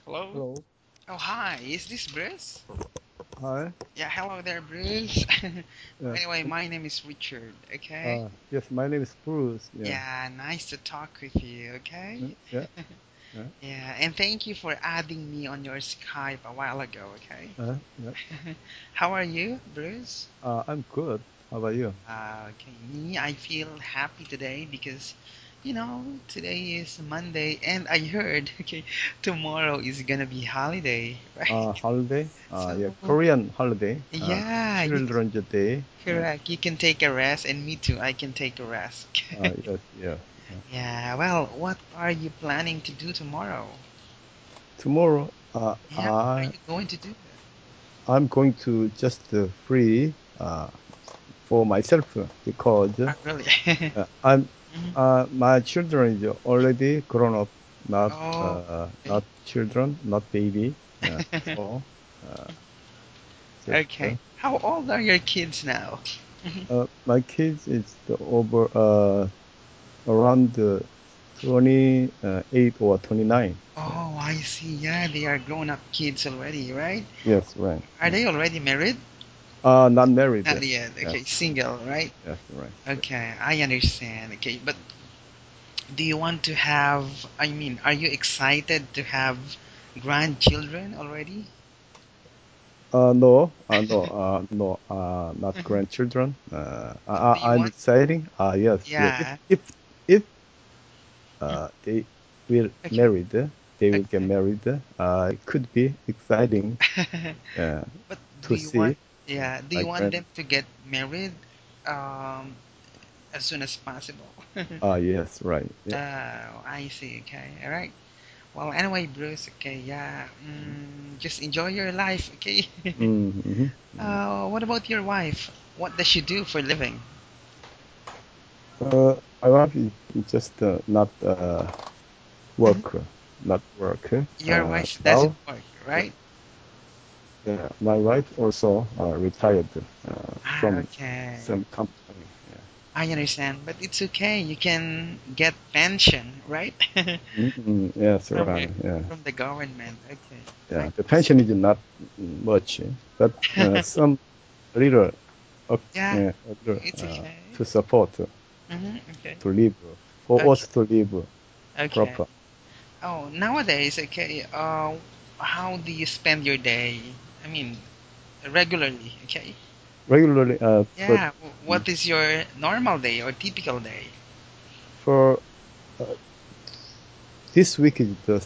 Hello? Hello. Oh, hi. Is this Bruce? Hi. Yeah, hello there, Bruce. Yeah. Anyway, my name is Richard, okay? Yes, my name is Bruce. Yeah. Yeah, nice to talk with you, Mm, okay? Yeah. Yeah. Yeah, and thank you for adding me on your Skype a while ago, okay? Yeah. How are you, Bruce? I'm good. How about you? Okay, me, I feel happy today because, today is Monday and I heard, okay, tomorrow is gonna be holiday, right? Holiday. Yeah, So, Korean holiday. yeah, Children's Day. Yeah. correct. You can take a rest, and me too. I can take a rest. Yes. Yes. Yeah, well, what are you planning to do tomorrow? Tomorrow, Yeah, what are you going to do? I'm going to just free for myself because Really? I'm Mhm. my children is already grown up, Oh, okay. not children, not baby. So uh, just Okay. How old are your kids now? Mhm. my kids is over around 28 or 29. Oh, I see. Yeah, they are grown-up kids already, right? Yes, right. Are they already married? Not married. Not yet. Yes, Okay, single, right? yes, right. Okay, I understand. Okay, but do you want to have, I mean, are you excited to have grandchildren already? No, not grandchildren. Do you I'm want, exciting. Yes, yeah. yeah, If they will okay, married, they will get okay. married. It could be exciting uh, But do to you want, see yeah, do my you want grand. them to get married um, as soon as possible? Yes, right. Yeah. I see, okay, all right. Well, anyway, Bruce, okay, yeah, just enjoy your life, okay? Mm-hmm. What about your wife? What does she do for a living? My wife is just not Mhm. work, not work. Your wife doesn't Now, work, yeah, right? yeah, my wife also retired Ah, from okay. some company. Yeah. I understand, but it's okay. You can get pension, right? Yes, from right. Yeah, from the government. Okay, I yeah. The pension is not much, but some little, uh, yeah, uh, little it's okay. to support Okay, to live for okay, us to live okay. proper. Oh, nowadays, okay. How do you spend your day? I mean, regularly. Okay. Regularly, but Yeah. mm, What is your normal day or typical day? for uh, this week is the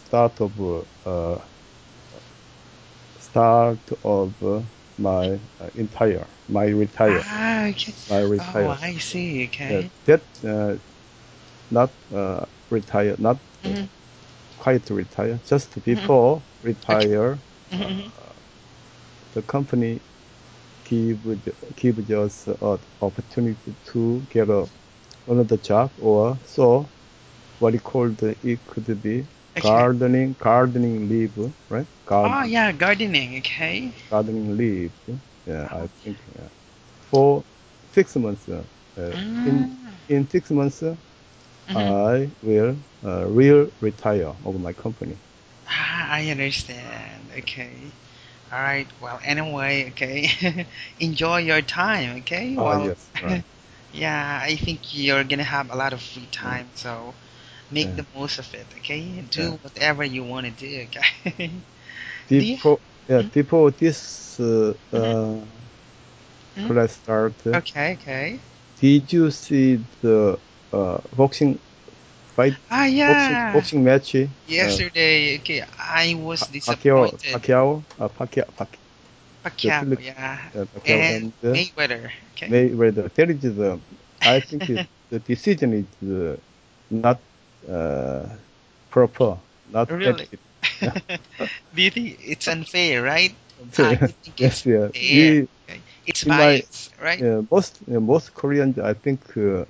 start of my my retire Ah, okay. my Oh, retire. I see. Yeah, Okay. that not retire, not hmm quite retire. Just hmm before Okay. retire, hmm the company gives us an opportunity to get another job, or so what you call it could be Okay. gardening leave, right? Oh, yeah, gardening. Okay. Gardening leave. Yeah, I Oh. think for 6 months. In Mm. 6 months, hmm I will real retire of my company. Ah, I understand. Okay. All right. Well, anyway, okay. Enjoy your time. Okay. Well, Yes, right. yeah, I think you're gonna have a lot of free Mm, time, so make yeah, the most of it. Okay. yeah. Do whatever you want to do. Okay. Do you? Before, yeah, Mhm, before this mhm, mhm. class start, Okay. Okay. did you see the boxing fight, Ah, yeah. boxing match? Yesterday, okay, I was Pacquiao, disappointed. Pacquiao, the Pacquiao, Philip, yeah, Pacquiao and and Mayweather. Okay. Mayweather. There is I think the decision is not uh, proper, not Really? ethical. Yeah. Do you think it's unfair, right? I think it's Yes, yeah. fair. Okay. It's In my biased, right? most Koreans, I think,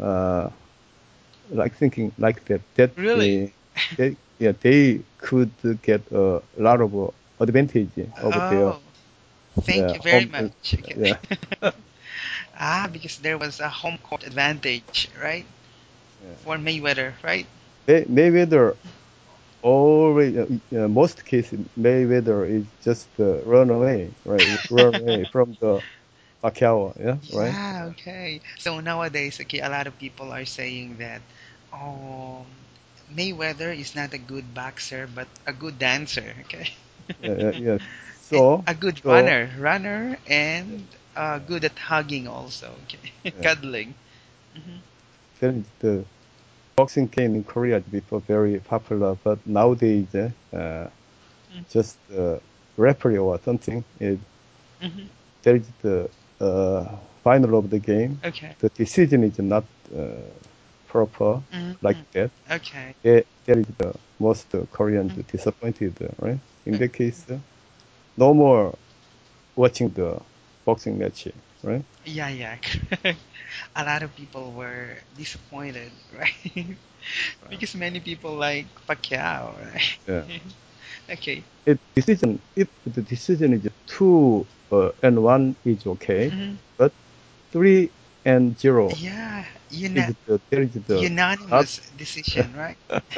like thinking like that. Really? They could get a lot of advantage over their Oh, thank you very home. much. Okay. Yeah, Ah, because there was a home court advantage, right? yeah. For Mayweather, right? Mayweather. always, most cases, Mayweather is just run away, right? Run away from the Pacquiao, yeah, right? Yeah, okay. So nowadays, okay, a lot of people are saying that, um, Mayweather is not a good boxer, but a good dancer, okay? Yeah. And So, a good so runner, and good at hugging also, okay? yeah, Cuddling. Hmm. then the boxing came in Korea before very popular, but nowadays, just referee or something, Hmm. there is the final of the game. Okay. The decision is not proper like Hmm. that. Okay. There is the most Koreans Mm. disappointed, right? In that case, no more watching the boxing match, right? Yeah, yeah, correct. A lot of people were disappointed, right? Right. Because many people like Pacquiao, Yeah. right? Okay. If the decision is 2-1 is okay, Hmm. but 3-0 Yeah, there is the not. unanimous decision, right?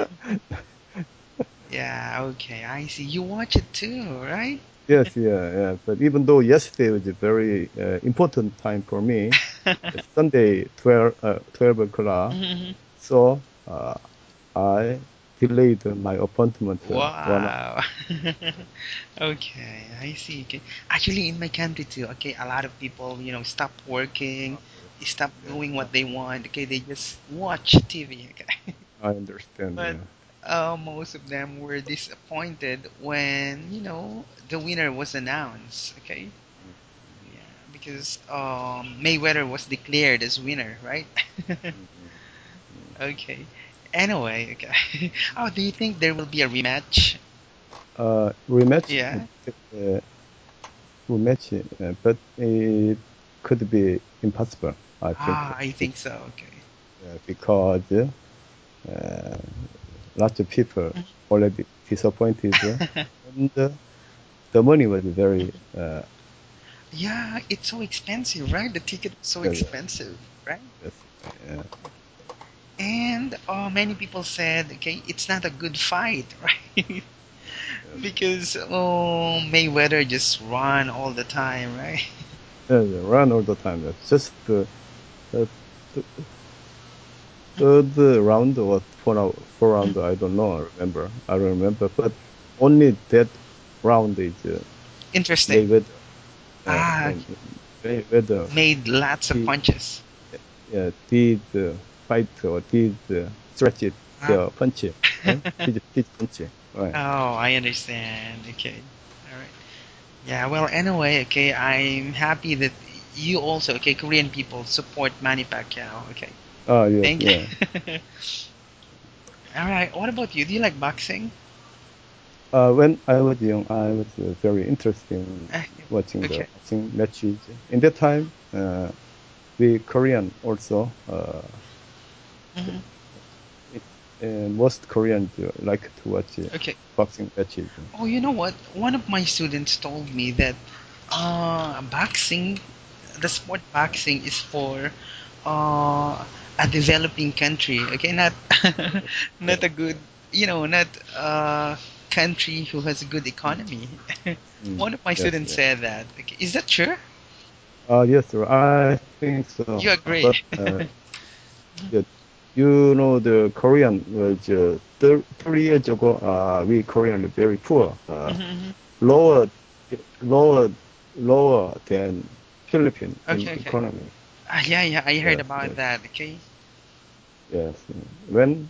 Yeah, okay, I see. You watch it too, right? Yes, yeah. But even though yesterday was a very important time for me, Sunday 12 o'clock, Mhm. so I delayed my appointment 1 hour. Wow. Okay, I see. Okay. Actually, in my country too, okay, a lot of people, stop working, stop Yeah, doing what they want. Okay, they just watch TV. Okay. I understand. But Yeah. most of them were disappointed when, the winner was announced. Okay. Yeah, because Mayweather was declared as winner, right? Mhm. Okay. Anyway, okay. Oh, do you think there will be a rematch? Rematch, Yeah. uh, rematch, but it could be impossible. I think I think so. Okay. because lots of people already disappointed, and the money was very Yeah, it's so expensive, right? The ticket was so uh, expensive, right? yes, uh, And many people said, okay, it's not a good fight, right? yes, Because Mayweather just run all the time, right? run all the time. That's just the th- third round or four round. I don't know. I don't remember. But only that round is Interesting. Mayweather. Ah, And Mayweather made lots of he punches. did fight or did stretch it Ah. their punch, right? His punch, right? Oh, I understand. Okay. All right. Yeah, well, anyway, okay, I'm happy that you also, okay, Korean people support Manny Pacquiao. Okay. Ah, yes, Thank yeah. you. All right. What about you? Do you like boxing? When I was young, I was very interested in Uh, watching the Okay. boxing matches. In that time, we Korean also, Hmm. it, most Koreans like to watch Okay. boxing matches. Oh, you know what? One of my students told me that boxing, the sport boxing is for uh, a developing country. Okay, not Yeah. not a good, not a country who has a good Mm, economy. mm, One of my yes, students yeah. said that. Okay, is that true? Yes, sir. I think so. You agree? But yeah, you know, the Korean was 3 years ago. We Korean are very poor, Hmm. lower, lower, lower than Philippines in Okay, okay. economy. Yeah, yeah, I heard Yes, about yes, that. Okay. yes. When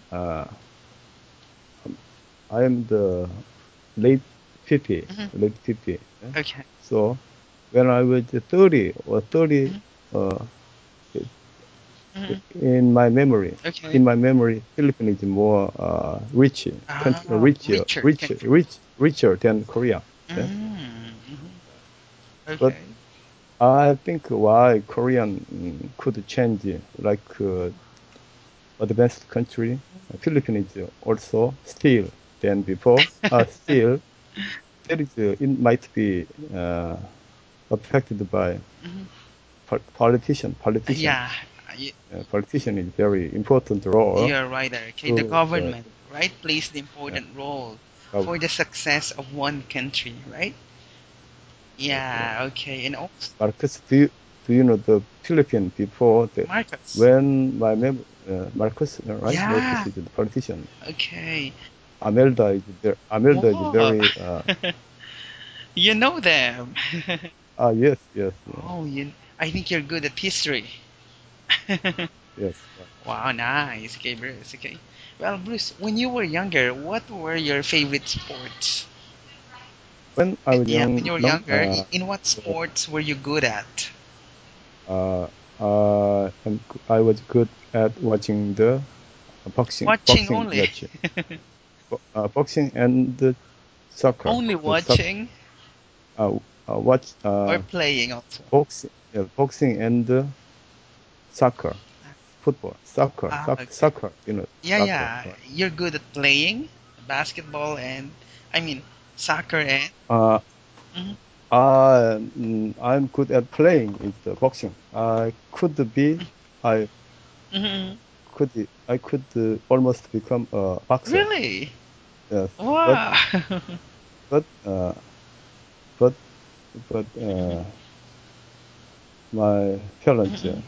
I am the late 50, Hmm. late 50. Okay. So when I was 30 or 30, Hmm. uh, Hmm. in Okay. my memory, Philippines is more rich country, Richer country. richer than Korea. Yeah? Mm-hmm. But Okay. I think why Korean could change like advanced country, Philippines is also still than before. Still, there is it might be uh, affected by Hmm. politician. Yeah, y- Politician is very important role you're right there. Okay, the to government. right, plays the Yeah. important role Oh, for the success of one country, right? yes, yeah. Yeah, okay. And also, Marcus, do you know the Philippines before the Marcus. when my mem Marcus, right? Marcus Yeah, is the politician. okay. Amelda is there. Amelda is Whoa, very you know them. yes, yes, yeah, Oh, I think you're good at history. yes. Right. Wow, nice. Okay, Bruce. Okay. Well, Bruce, when you were younger, what were your favorite sports? When I was Yeah, when you were younger, uh, in what sports were you good at? uh, I was good at watching the Watching boxing only. match, boxing and the soccer. Only The soccer, watching uh, watch or playing also? boxing and soccer, football, Okay. soccer. You know, Yeah, soccer, yeah. right? You're good at playing basketball and, I mean, soccer and. Uh, Mhm, I'm good at playing is the boxing. I mhm. I could almost become a boxer. Really? Yes, Wow. but but but Mhm, my parents, mhm.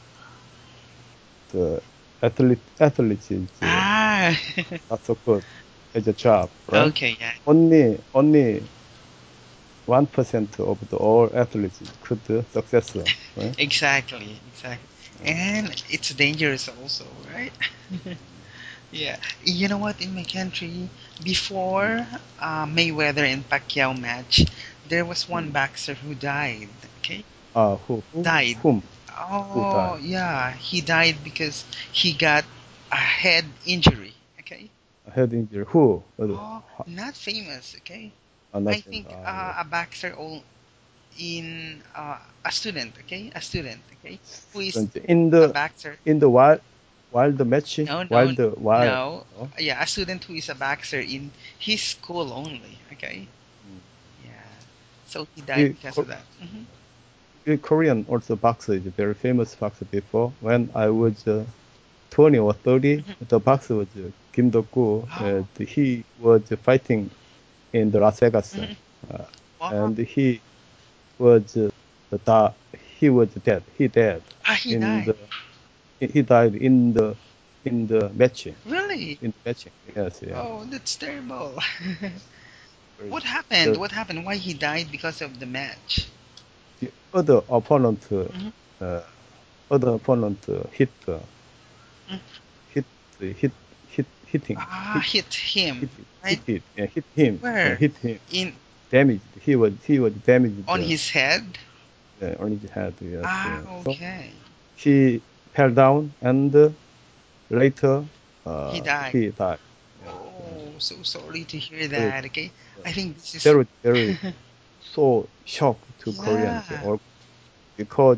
the athlete is Ah, not so good as a job, right? okay, yeah. Only 1% of the all athletes could success, right? Exactly, exactly. And it's dangerous also, right? Yeah. You know what? In my country, before Mayweather and Pacquiao match, there was one Mm. boxer who died. Okay, Who died. whom who Oh, died? yeah, he died because he got a head injury. Okay. Head injury. Who? Oh, not famous. Okay. I Nothing. think Yes. a boxer in a student. Okay, a student. Okay, who is Student a boxer. in the while the match No, while no, the while. no. Oh, Yeah, a student who is a boxer in his school only. Okay. mm. Yeah. So he died We, because of that. we Korean also boxer is a very famous boxer before. When I was 20 or 30, Hmm. the boxer was Kim Do-gu. Oh. He was fighting in the Las Vegas, Hmm. Wow. and was the da- he was dead. He died Ah, he in died. the he died in the match Really? in the matching. Yes, yeah. Oh, that's terrible. Very- What happened? The What happened? Why he died because of the match? the other opponent Hmm. uh, other opponent hit hit hitting Hit him, right? hit him Where? hit him In damaged. He was damaged on his head? on his head. Yes, Ah, yeah. So okay. he fell down and later He died. he died. Yes, yeah. Oh, so sorry to hear Very, that. Okay, yeah. I think this is. Very so shocked to Koreans Yeah. or because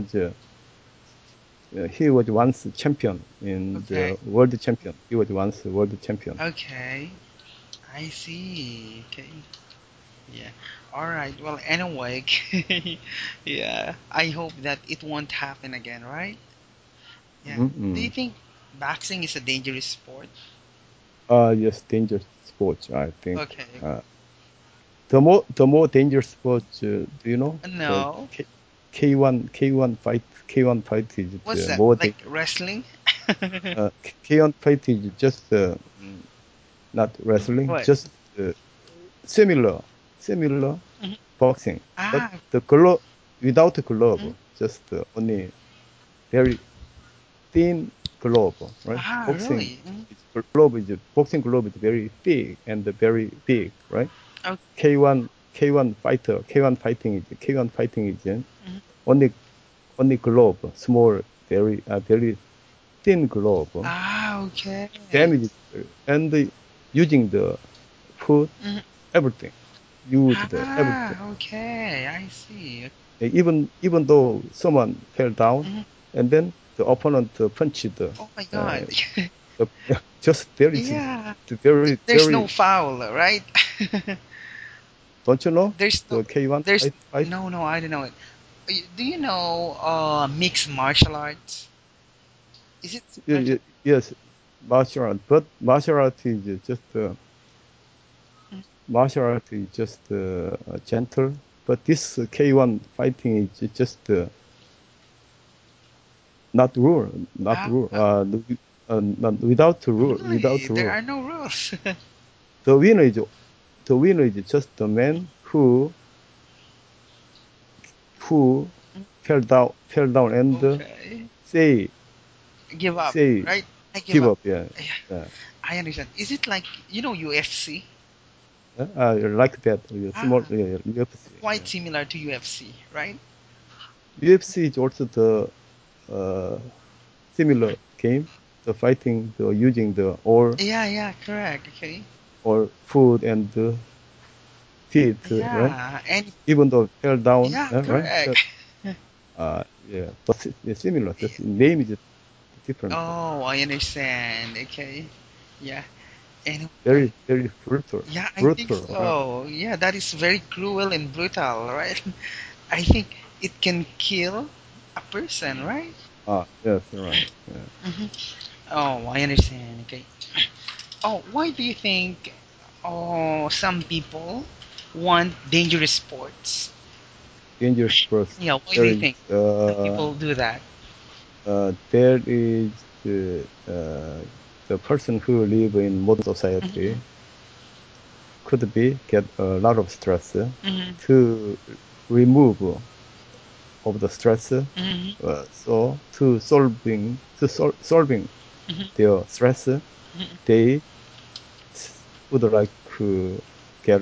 he was once champion in Okay. the world champion. He was once world champion. Okay. I see. Okay. Yeah. All right. Well, anyway, yeah. I hope that it won't happen again, right? Yeah. Do you Mm-mm. think boxing is a dangerous sport? Yes, dangerous sports. I think Okay. the more dangerous sports. Do you know the No. K1 fight is What's that? more Like dangerous. wrestling? K1 fight is just not wrestling, What? just uh, similar similar Mhm. boxing, but Ah. the glove without a Mhm. glove, just only very thin glove, right? Ah, really? Mhm. Boxing glove is very thick and very big, right? Okay. K1 fighting is Mhm. only glove, small, very thin glove, Ah, okay. damaged and using the foot, Mhm. everything, use the everything. Ah, okay. I see. Even though someone fell down, Mhm. and then the opponent punched Oh my uh, God. the, just there is Yeah. There's no very. foul, right? Don't you know There's no, the K1 there's fight? no, no, I don't know it. Do you know mixed martial arts? Is it similar to? Yes, martial art, but martial art is just gentle. But this K1 fighting is just not rule, not Ah, rule. Not, without rule, really? without There rule. are no rules. The winner is just the man who fell down and Okay. say Give up, say right? I give give up. up. Yeah, Yeah, yeah. I understand. Is it like, UFC? Like that. Yeah, small. Ah, Yeah, UFC. quite similar to UFC, right? UFC is also the similar game. The fighting, the using the Yeah, yeah, correct. Okay. or food and feet, right? Yeah, and Even though fell down, yeah, right? correct. Yeah, but it's similar. Just name is different. Oh, I understand. Okay. Yeah. And Very, very brutal, yeah, I think brutal. so. Yeah, that is very cruel and brutal, right? I think it can kill a person, right? Yes, right. Yeah. Hmm. Oh, I understand. Okay. Oh, why do you think some people want dangerous sports? Dangerous sports. Yeah, why do There you is, think some people do that? there is the person who live in modern Hmm. society could be get a lot of stress Hmm. to remove of the stress. Hmm. So solving Hmm. their stress, they would like to get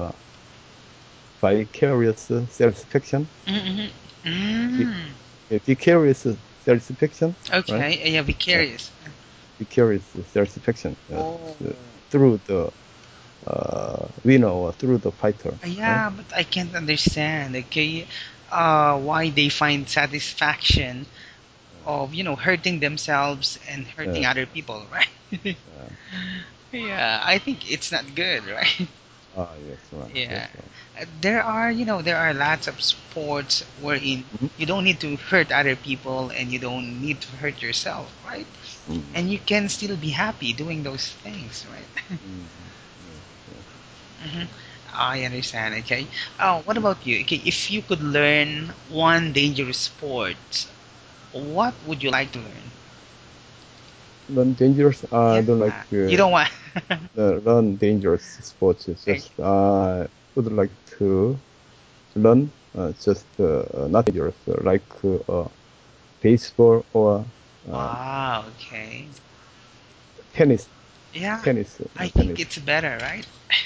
vicarious satisfaction. Hmm. Vi- Mm. Vicarious satisfaction, right? Okay, yeah, be Uh, curious. Vicarious satisfaction Oh, through the winner or through the fighter, right? yeah, but I can't understand. Okay, why they find satisfaction of hurting themselves and hurting Uh, other people, right? uh, Yeah, I think it's not good, right? yes, right, Yeah. yes, right. There are lots of sports wherein Mhm. you don't need to hurt other people and you don't need to hurt yourself, right? Mm, And you can still be happy doing those things, right? mm, yes, yes. Hmm. I understand. Okay. Oh, what about you? Okay, if you could learn one dangerous sport, what would you like to learn? Run dangerous. I Yeah, don't like you don't want. run dangerous sports. It's Okay. just I would like to learn just not dangerous, like baseball or uh, Wow. Okay. tennis. Yeah, Tennis. I think Tennis. it's better, right?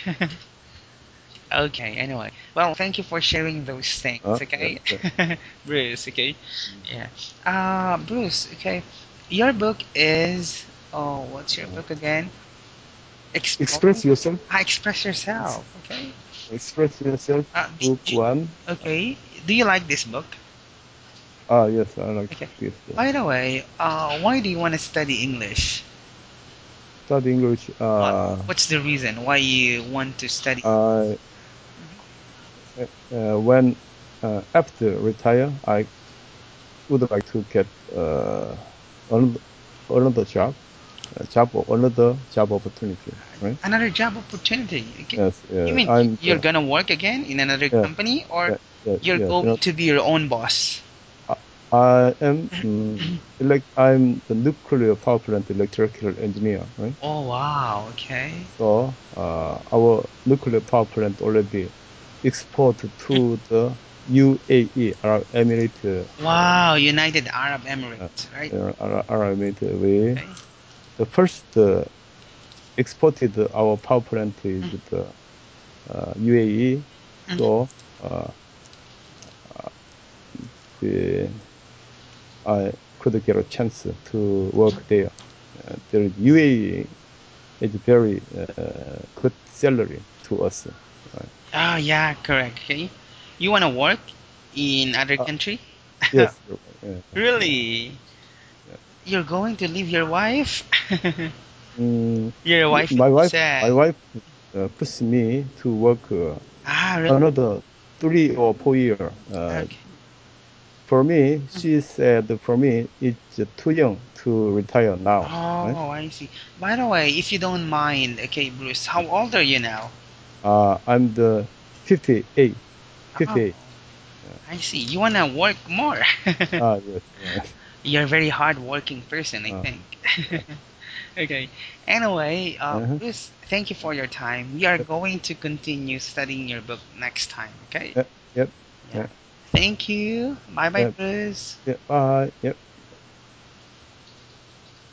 Okay, anyway. Well, thank you for sharing those things, Yeah, okay? yeah. Bruce, okay? Mhm. Yeah. Bruce, okay. Your book is, oh, what's your Uh, book again? Explore. express yourself. Express Ex- yourself, okay? Express yourself. Uh, d- Book d- one. okay. Do you like this book? Yes, I like Okay. this. By the way, why do you want to study English? Study English. What, what's the reason why you want to study? Uh, when after retire, I would like to get another, another job opportunity, right? Another job opportunity. Okay. Yes, You mean I'm you're gonna work again in another yeah, company, or you're yes. going to be your own boss? I, I am I'm the nuclear power plant electrical engineer, right? Oh wow. Okay. So our nuclear power plant already export to the UAE, Arab Emirate, Wow. United Arab uh, Emirates, right? Arab Emirate. We Okay. the first exported our power plant is the UAE. Mhm. So uh, the, I could get a chance to work there. The UAE is very good salary to us. Right? Ah, yeah, correct. Okay. You wanna work in other Uh, country? yes, you're right. Yeah, Really? yeah. You're going to leave your wife? Mm, Your wife my will be wife, my sad. wife pushed me to work Ah, really? another 3 or 4 years. Okay. for me, she said for me, it's too young to retire now, right? Oh, I see. By the way, if you don't mind, okay, Bruce, how old are you now? I'm the 58, Oh, 58. I see. You wanna work more. Yes, yes. You're a very hard-working person, I Uh, think. yeah. Okay. Anyway, Uh-huh. Bruce, thank you for your time. We are Yep, going to continue studying your book next time, okay? yep, yep, Yeah. yeah, Thank you. Bye bye, yep, Bruce. yep, bye, yep.